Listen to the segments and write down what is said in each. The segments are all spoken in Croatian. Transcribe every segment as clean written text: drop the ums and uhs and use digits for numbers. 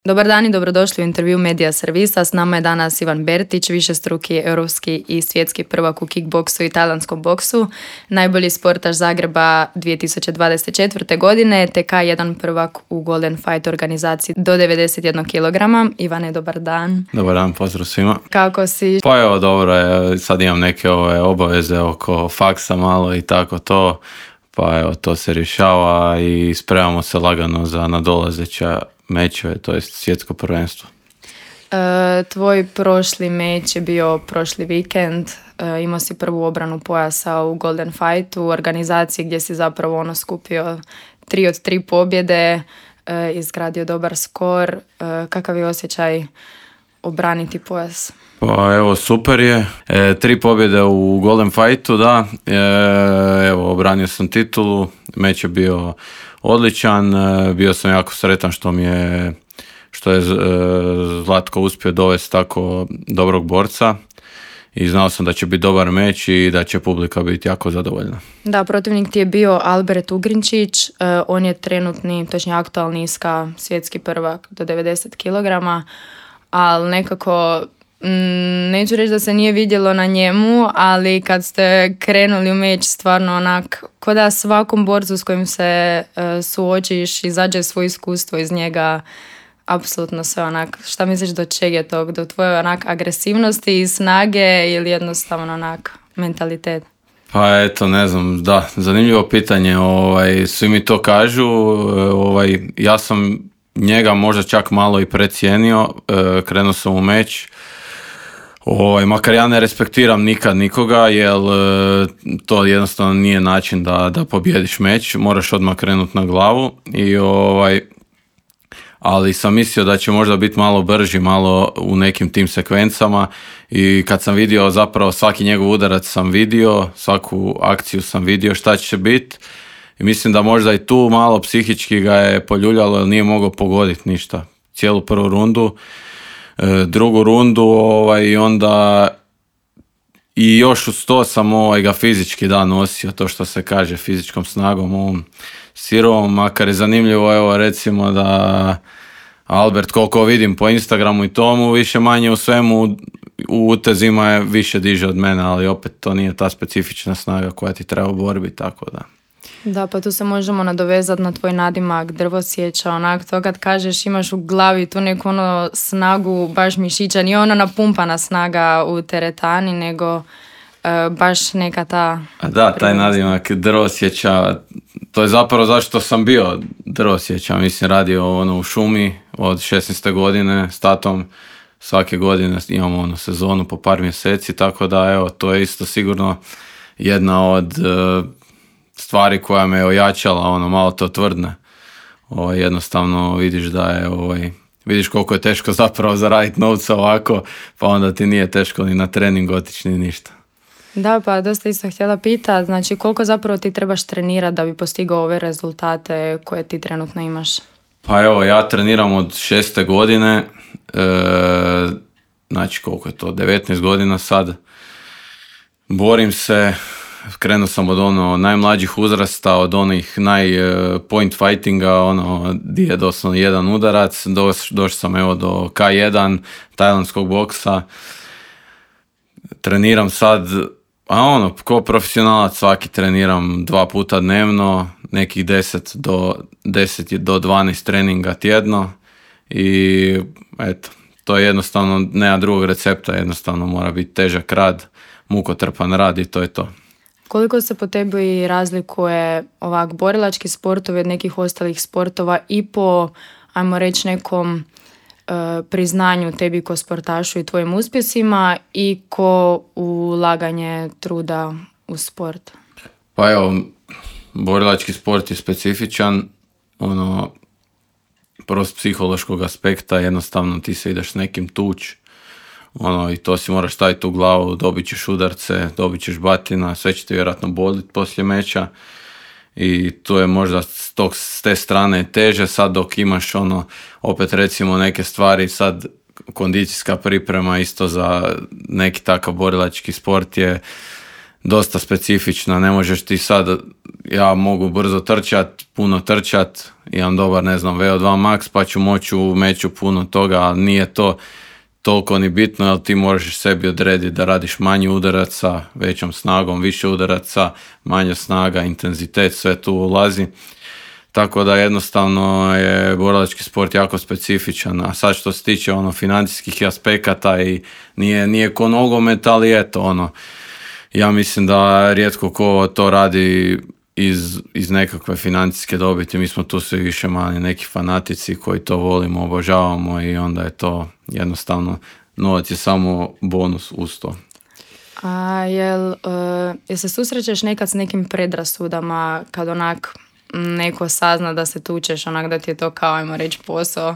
Dobar dan i dobrodošli u intervju Medija Servisa. S nama je danas Ivan Bertić, višestruki europski i svjetski prvak u kickboksu i tajlandskom boksu, najbolji sportaš Zagreba 2024. godine, te K1 prvak u Golden Fight organizaciji do 91 kg. Ivane, dobar dan. Dobar dan, pozdrav svima. Kako si? Pa evo, dobro, sad imam neke obaveze oko faksa malo i tako to, pa evo, to se rješava i spremamo se lagano za nadolazeća mečeve, to je svjetsko prvenstvo. Tvoj prošli meč je bio prošli vikend, imao si prvu obranu pojasa u Golden Fightu, u organizaciji gdje si zapravo skupio 3 od 3 pobjede, izgradio dobar skor. Kakav je osjećaj obraniti pojas? Pa evo, super je. 3 pobjede u Golden Fightu, da. Evo, obranio sam titulu, meč je bio odličan, bio sam jako sretan što je Zlatko uspio dovesti tako dobrog borca i znao sam da će biti dobar meč i da će publika biti jako zadovoljna. Da, protivnik ti je bio Albert Ugrinčić, on je trenutni, točnije aktualni iska svjetski prvak do 90 kg, ali nekako neću reći da se nije vidjelo na njemu, ali kad ste krenuli u meč, stvarno onak, ko da svakom borcu s kojim se suočiš, izađe svoje iskustvo iz njega, apsolutno sve onak. Šta misliš do čeg je tog? Do tvoje onak agresivnosti i snage ili jednostavno onak mentalitet? Pa eto, ne znam, da, zanimljivo pitanje, svi mi to kažu, ja sam njega možda čak malo i precijenio, krenuo sam u meč. Makar ja ne respektiram nikad nikoga, jer to jednostavno nije način da pobjediš meč, moraš odmah krenuti na glavu ali sam mislio da će možda biti malo brži, malo u nekim tim sekvencama i kad sam vidio zapravo svaki njegov udarac sam vidio, svaku akciju sam vidio šta će biti i mislim da možda i tu malo psihički ga je poljuljalo jer nije mogao pogoditi ništa, cijelu prvu rundu. Drugu rundu i onda i još uz to sam ga fizički nosio, to što se kaže fizičkom snagom ovom sirovom, makar je zanimljivo evo recimo da Albert, koliko vidim po Instagramu i tomu, više manje u svemu u utezima je više diže od mene, ali opet to nije ta specifična snaga koja ti treba u borbi, tako da. Da, pa tu se možemo nadovezati na tvoj nadimak drvosjeća, onak to kad kažeš imaš u glavi tu neku snagu baš mišića, nije napumpana snaga u teretani, nego baš neka ta... Da, taj nadimak drvosjeća, to je zapravo zašto sam bio drvosjeća, mislim radio u šumi od 16. godine s tatom, svake godine imamo sezonu po par mjeseci, tako da evo, to je isto sigurno jedna od stvari koja me ojačala, malo to tvrdne. Jednostavno vidiš da je, vidiš koliko je teško zapravo zaraditi novca ovako, pa onda ti nije teško ni na trening otići ni ništa. Da, pa dosta isto htjela pitati, znači koliko zapravo ti trebaš trenirati da bi postigao ove rezultate koje ti trenutno imaš? Pa evo, ja treniram od 6. godine, znači koliko je to, 19 godina sad. Borim se, krenuo sam od najmlađih uzrasta, od onih point fightinga, gdje je doslovno jedan udarac, došao sam do K1, tajlandskog boksa. Treniram sad, ko profesionalac svaki treniram 2 puta dnevno, nekih 10 do 12 treninga tjedno i eto, to je jednostavno, nema drugog recepta, jednostavno mora biti težak rad, mukotrpan rad i to je to. Koliko se po tebi razlikuje ovak borilački sportovi od nekih ostalih sportova i po, ajmo reći, nekom priznanju tebi ko sportašu i tvojim uspjesima i ko ulaganje truda u sport? Pa evo, borilački sport je specifičan, prvo s psihološkog aspekta, jednostavno ti se ideš nekim tuć, i to si moraš staviti u glavu, dobit ćeš udarce, dobit ćeš batina, sve će ti vjerojatno boliti poslije meča i tu je možda s te strane teže. Sad dok imaš opet recimo neke stvari, sad kondicijska priprema isto za neki takav borilački sport je dosta specifična, ne možeš ti sad, ja mogu brzo trčat, puno trčat, imam dobar, ne znam, VO2 max, pa ću moći u meću puno toga, ali nije to toliko ni bitno, jer ti možeš sebi odrediti da radiš manje udaraca, većom snagom, više udaraca, manja snaga, intenzitet, sve tu ulazi. Tako da jednostavno je borilački sport jako specifičan, a sad što se tiče financijskih aspekata i nije ko nogomet, ali eto ja mislim da rijetko ko to radi iz nekakve financijske dobiti. Mi smo tu svi više manje neki fanatici koji to volimo, obožavamo i onda je to jednostavno, novac je samo bonus uz to. A jel se susrećeš nekad s nekim predrasudama kad onak neko sazna da se tučeš, onak da ti je to kao, ajmo reći, posao?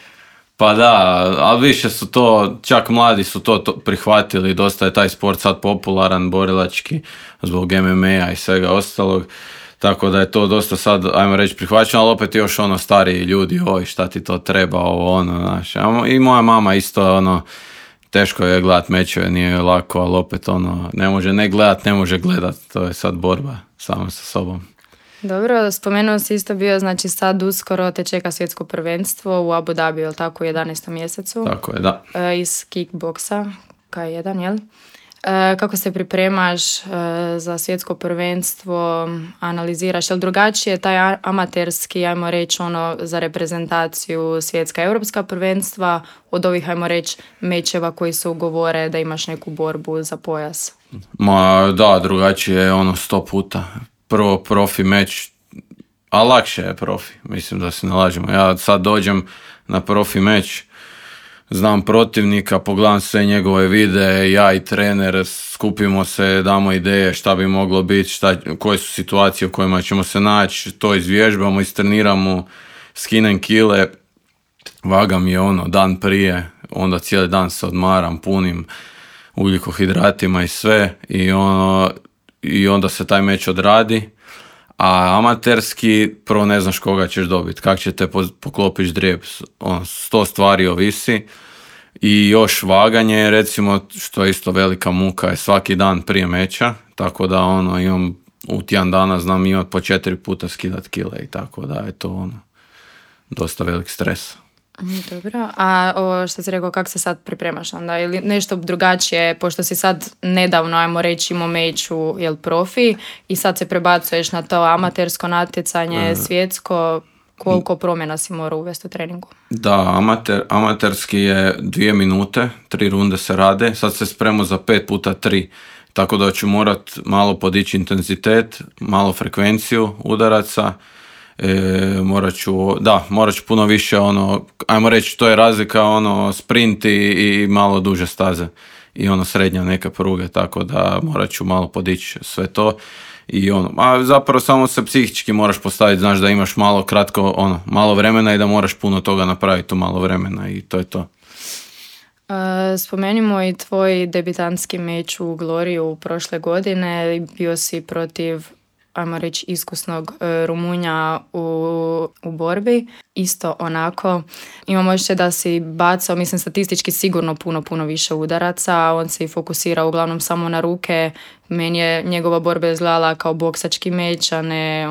Pa da, ali više su to, čak mladi su to prihvatili, dosta je taj sport sad popularan, borilački, zbog MMA-a i svega ostalog, tako da je to dosta sad, ajmo reći, prihvaćeno, ali opet još stariji ljudi, šta ti to treba, znaš. I moja mama isto, teško je gledat mečeve, nije joj lako, ali opet ne može ne gledat, ne može gledat, to je sad borba samo sa sobom. Dobro, spomenuo si isto bio, znači sad uskoro te čeka svjetsko prvenstvo u Abu Dhabi, jel tako, u 11. mjesecu? Tako je, da. Iz kickboksa, K1, jel? Kako se pripremaš za svjetsko prvenstvo, analiziraš, jel drugačije taj amaterski, ajmo reći, za reprezentaciju svjetska europska prvenstva od ovih, ajmo reći, mečeva koji se ugovore da imaš neku borbu za pojas? Ma da, drugačije je 100 puta. Prvo profi meč, a lakše je profi, mislim da se ne lažemo. Ja sad dođem na profi meč, znam protivnika, pogledam sve njegove videe, ja i trener, skupimo se, damo ideje šta bi moglo biti, koje su situacije u kojima ćemo se naći, to izvježbamo, istreniramo, skinem kile, vagam je dan prije, onda cijeli dan se odmaram, punim ugljikohidratima i sve i onda se taj meč odradi, a amaterski prvo ne znaš koga ćeš dobiti, kako će te poklopiš drijeb, 100 stvari ovisi i još vaganje, recimo, što je isto velika muka, je svaki dan prije meča, tako da imam u tjedan dana znam imati po 4 puta skidat kile i tako da je to dosta velik stres. Dobro, a ovo što si rekao, kako se sad pripremaš onda? Ili nešto drugačije, pošto si sad nedavno, ajmo reći, imao meč u profi i sad se prebacuješ na to amatersko natjecanje, svjetsko, koliko promjena si mora uvesti u treningu? Da, amaterski je 2 minute, 3 runde se rade, sad se spremamo za 5 puta 3, tako da ću morat malo podići intenzitet, malo frekvenciju udaraca, morat ću puno više ajmo reći, to je razlika sprint i malo duže staze i srednja neka pruge, tako da morat ću malo podići sve to i a zapravo samo se psihički moraš postaviti, znaš da imaš malo kratko, malo vremena i da moraš puno toga napraviti u malo vremena i to je to. Spomenimo i tvoj debitanski meč u Gloriju prošle godine, bio si protiv, ajmo reći, iskusnog Rumunja u borbi. Isto onako, imamo još da si bacao, mislim, statistički sigurno puno više udaraca, on se i fokusira uglavnom samo na ruke. Meni je njegova borba izgledala kao boksački meč, a ne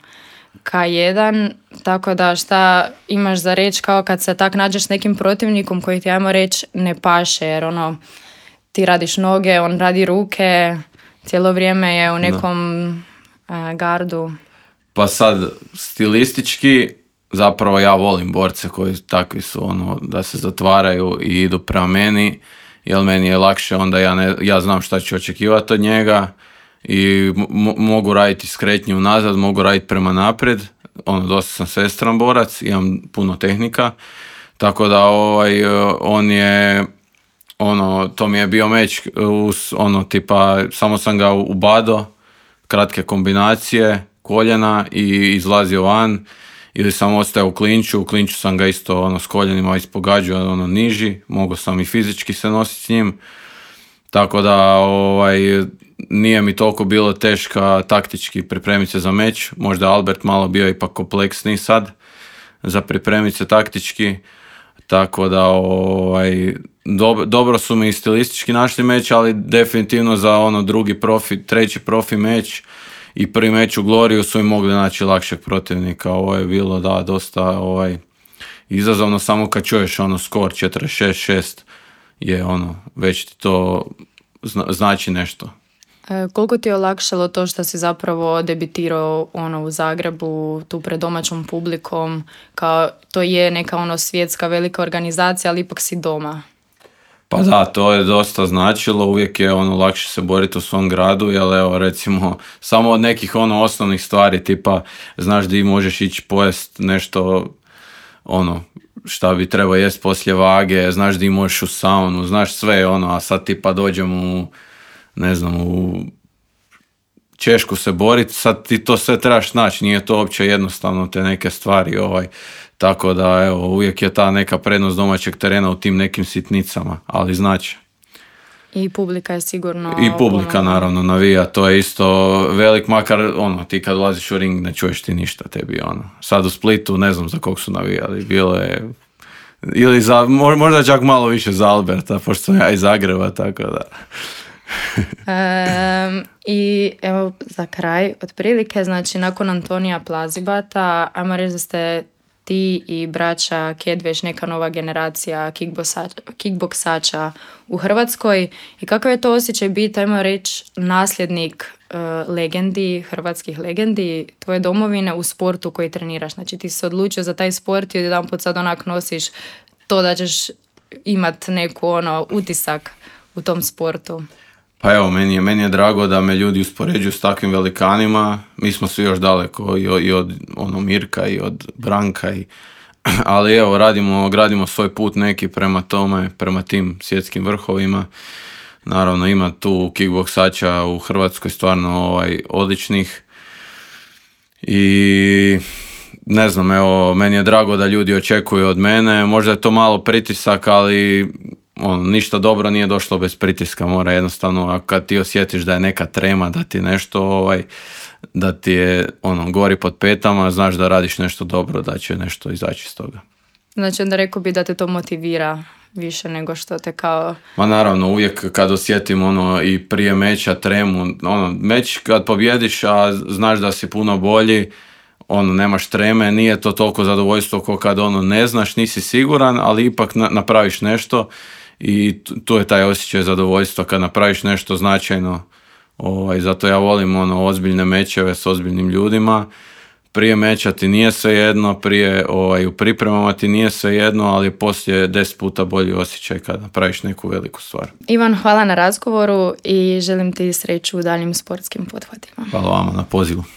K1, tako da šta imaš za reći kao kad se tak nađeš s nekim protivnikom koji ti, ajmo reći, ne paše, jer ti radiš noge, on radi ruke, cijelo vrijeme je u nekom gardu. Pa sad, stilistički, zapravo ja volim borce koji takvi su, da se zatvaraju i idu prema meni, jer meni je lakše, onda ja znam šta ću očekivati od njega i mogu raditi skretnju nazad, mogu raditi prema naprijed, dosta sam svestran borac, imam puno tehnika, tako da on je, to mi je bio meč, tipa, samo sam ga ubado, kratke kombinacije, koljena i izlazio van, ili sam ostao u klinču sam ga isto s koljenima ispogađao niži, mogao sam i fizički se nositi s njim, tako da nije mi toliko bilo teška taktički pripremiti se za meč, možda Albert malo bio ipak kompleksniji sad za pripremiti se taktički, tako da dobro su mi i stilistički našli meč, ali definitivno za ono treći profi meč i prvi meč u Gloriju su im mogli naći lakšeg protivnika. Ovo je bilo dosta izazovno, samo kad čuješ skor 46-6 je već ti to znači nešto. Koliko ti je olakšalo to što si zapravo debitirao u Zagrebu, tu pred domaćom publikom, kao to je neka svjetska velika organizacija, ali ipak si doma? Pa da, to je dosta značilo, uvijek je lakše se boriti u svom gradu, jer evo recimo samo od nekih osnovnih stvari, tipa znaš di možeš ići pojest nešto šta bi trebao jest poslije vage, znaš di možeš u saunu, znaš sve a sad tipa dođem u Češku se boriti, sad ti to sve trebaš naći, nije to uopće jednostavno te neke stvari, tako da evo, uvijek je ta neka prednost domaćeg terena u tim nekim sitnicama, ali znači. I publika je sigurno... I publika naravno navija, to je isto velik, makar ti kad ulaziš u ring ne čuješ ti ništa, tebi sad u Splitu ne znam za kog su navijali, bilo je ili možda čak malo više za Alberta, pošto sam ja iz Zagreba, tako da... I evo za kraj, otprilike, znači nakon Antonija Plazibata, ajmo reći da ste ti i braća Kedveš neka nova generacija kickboksača u Hrvatskoj, i kakav je to osjećaj biti, ajmo reći, nasljednik legendi, hrvatskih legendi, tvoje domovine u sportu koji treniraš. Znači ti se odlučio za taj sport i odjedanput sad nosiš to da ćeš imat neku utisak u tom sportu. Pa evo, meni je drago da me ljudi uspoređuju s takvim velikanima. Mi smo svi još daleko i od Mirka i od Branka. Ali evo, gradimo svoj put neki prema tome, prema tim svjetskim vrhovima. Naravno, ima tu kickboksača u Hrvatskoj stvarno odličnih. I ne znam, evo, meni je drago da ljudi očekuju od mene. Možda je to malo pritisak, ali... ništa dobro nije došlo bez pritiska, mora jednostavno, a kad ti osjetiš da je neka trema, da ti nešto da ti je gori pod petama, znaš da radiš nešto dobro, da će nešto izaći iz toga. Znači onda rekao bi da te to motivira više nego što te kao... Ma naravno, uvijek kad osjetim i prije meča tremu, meč kad pobjediš, a znaš da si puno bolji, nemaš treme, nije to toliko zadovoljstvo kao kad ne znaš, nisi siguran, ali ipak napraviš nešto i tu je taj osjećaj zadovoljstva kad napraviš nešto značajno. Zato ja volim ozbiljne mečeve s ozbiljnim ljudima. Prije meča ti nije svejedno, prije u pripremama ti nije svejedno, ali je poslije 10 puta bolji osjećaj kad napraviš neku veliku stvar. Ivan, hvala na razgovoru i želim ti sreću u daljim sportskim pothvatima. Hvala vama na pozivu.